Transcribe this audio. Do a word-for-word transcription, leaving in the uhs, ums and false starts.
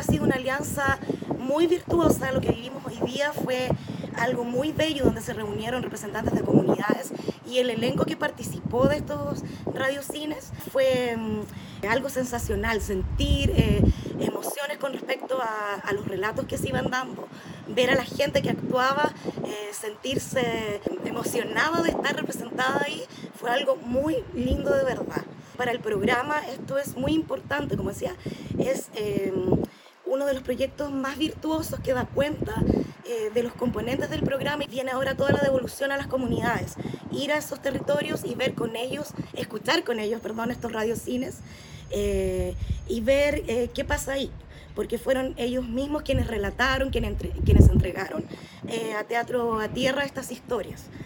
ha sido una alianza muy virtuosa. Lo que vivimos hoy día fue algo muy bello, donde se reunieron representantes de comunidades y el elenco que participó de estos radiocines fue um, algo sensacional, sentir eh, emociones con respecto a, a los relatos que se iban dando, ver a la gente que actuaba, eh, sentirse emocionada de estar representada ahí, fue algo muy lindo de verdad. Para el programa esto es muy importante, como decía, es eh, uno de los proyectos más virtuosos que da cuenta eh, de los componentes del programa, y viene ahora toda la devolución a las comunidades, ir a esos territorios y ver con ellos, escuchar con ellos, perdón, estos radiocines eh, y ver eh, qué pasa ahí, porque fueron ellos mismos quienes relataron, quienes, entre, quienes entregaron eh, a Teatro a Tierra estas historias.